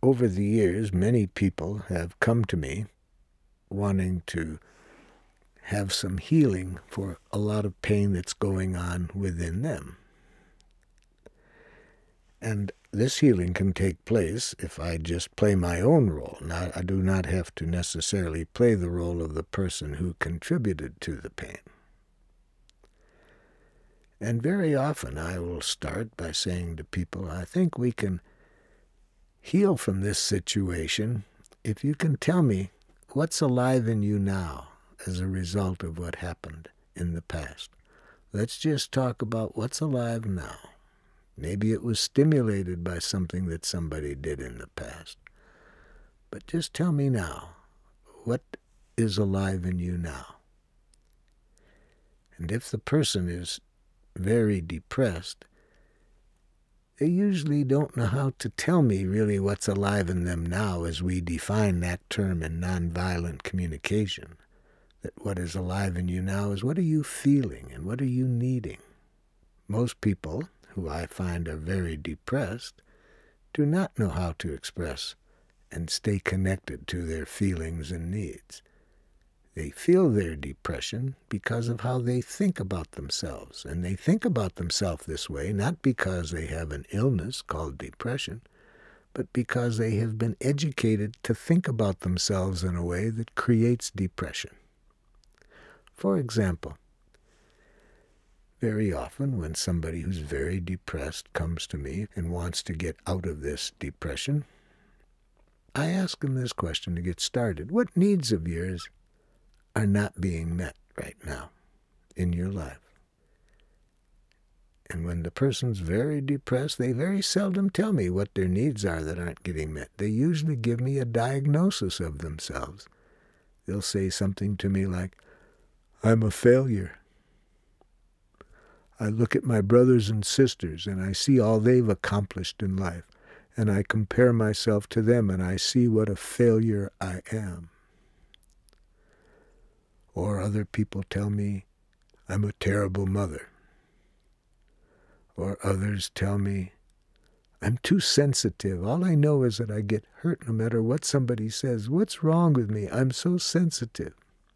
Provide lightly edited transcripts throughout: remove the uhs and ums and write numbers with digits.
Over the years, many people have come to me wanting to have some healing for a lot of pain that's going on within them. And this healing can take place if I just play my own role. Now, I do not have to necessarily play the role of the person who contributed to the pain. And very often I will start by saying to people, I think we can heal from this situation if you can tell me what's alive in you now as a result of what happened in the past. Let's just talk about what's alive now. Maybe it was stimulated by something that somebody did in the past. But just tell me now, what is alive in you now? And if the person is very depressed, they usually don't know how to tell me really what's alive in them now as we define that term in nonviolent communication. That what is alive in you now is what are you feeling and what are you needing? Most people who I find are very depressed do not know how to express and stay connected to their feelings and needs. They feel their depression because of how they think about themselves. And they think about themselves this way not because they have an illness called depression, but because they have been educated to think about themselves in a way that creates depression. For example, very often when somebody who's very depressed comes to me and wants to get out of this depression, I ask them this question to get started. What needs of yours are not being met right now in your life? And when the person's very depressed, they very seldom tell me what their needs are that aren't getting met. They usually give me a diagnosis of themselves. They'll say something to me like, I'm a failure. I look at my brothers and sisters and I see all they've accomplished in life, and I compare myself to them and I see what a failure I am. Or other people tell me, I'm a terrible mother. Or others tell me, I'm too sensitive. All I know is that I get hurt no matter what somebody says. What's wrong with me? I'm so sensitive.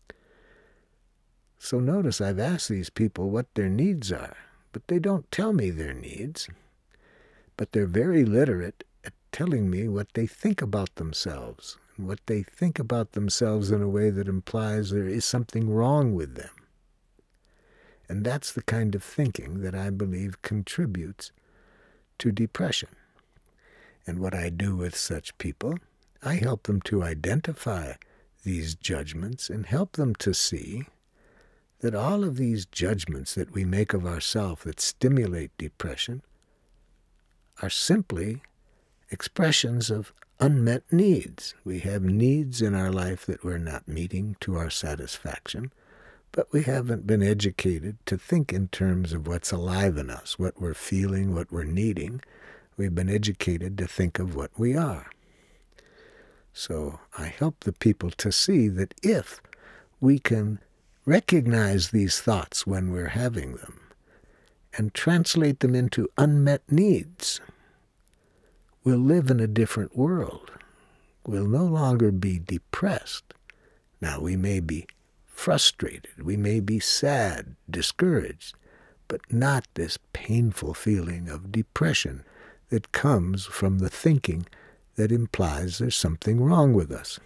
So notice I've asked these people what their needs are, but they don't tell me their needs. But they're very literate at telling me what they think about themselves, and what they think about themselves in a way that implies there is something wrong with them. And that's the kind of thinking that I believe contributes to depression. And what I do with such people, I help them to identify these judgments and help them to see that all of these judgments that we make of ourselves that stimulate depression are simply expressions of unmet needs. We have needs in our life that we're not meeting to our satisfaction, but we haven't been educated to think in terms of what's alive in us, what we're feeling, what we're needing. We've been educated to think of what we are. So I help the people to see that if we can recognize these thoughts when we're having them and translate them into unmet needs, we'll live in a different world. We'll no longer be depressed. Now, we may be frustrated, we may be sad, discouraged, but not this painful feeling of depression that comes from the thinking that implies there's something wrong with us.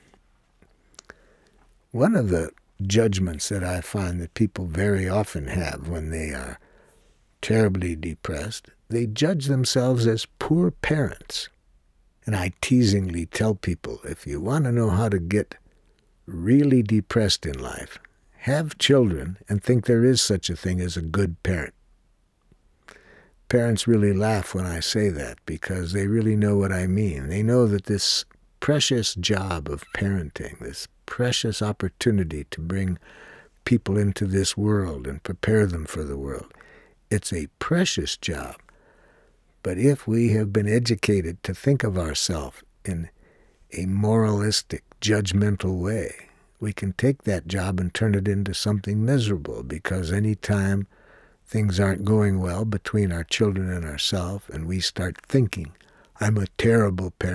One of the judgments that I find that people very often have when they are terribly depressed, they judge themselves as poor parents. And I teasingly tell people, if you want to know how to get really depressed in life, have children and think there is such a thing as a good parent. Parents really laugh when I say that because they really know what I mean. They know that this precious job of parenting, this precious opportunity to bring people into this world and prepare them for the world, it's a precious job. But if we have been educated to think of ourselves in a moralistic, judgmental way, we can take that job and turn it into something miserable, because any time things aren't going well between our children and ourselves and we start thinking, I'm a terrible parent,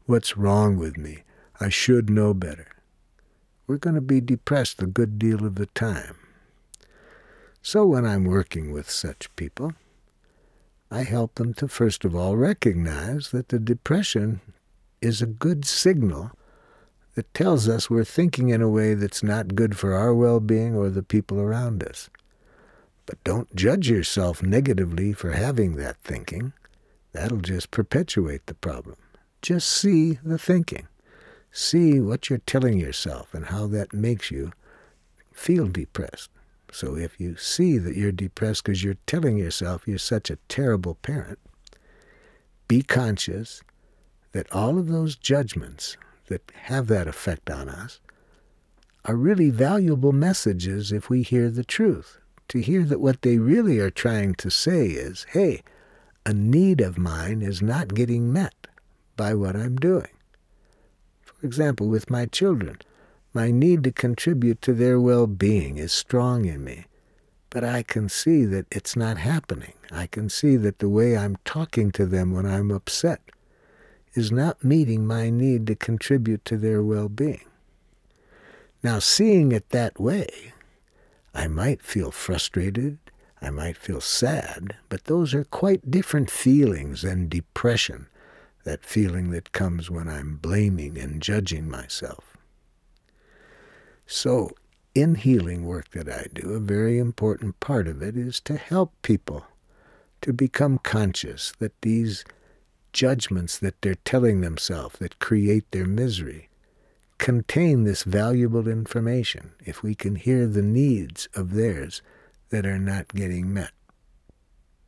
What's wrong with me? I should know better. We're going to be depressed a good deal of the time. So when I'm working with such people, I help them to first of all recognize that the depression is a good signal that tells us we're thinking in a way that's not good for our well-being or the people around us. But don't judge yourself negatively for having that thinking. That'll just perpetuate the problem. Just see the thinking. See what you're telling yourself and how that makes you feel depressed. So if you see that you're depressed because you're telling yourself you're such a terrible parent, be conscious that all of those judgments that have that effect on us are really valuable messages if we hear the truth. To hear that what they really are trying to say is, hey, a need of mine is not getting met by what I'm doing. For example, with my children, my need to contribute to their well-being is strong in me, but I can see that it's not happening. I can see that the way I'm talking to them when I'm upset is not meeting my need to contribute to their well-being. Now, seeing it that way, I might feel frustrated, I might feel sad, but those are quite different feelings than depression, that feeling that comes when I'm blaming and judging myself. So, in healing work that I do, a very important part of it is to help people to become conscious that these judgments that they're telling themselves that create their misery contain this valuable information if we can hear the needs of theirs that are not getting met.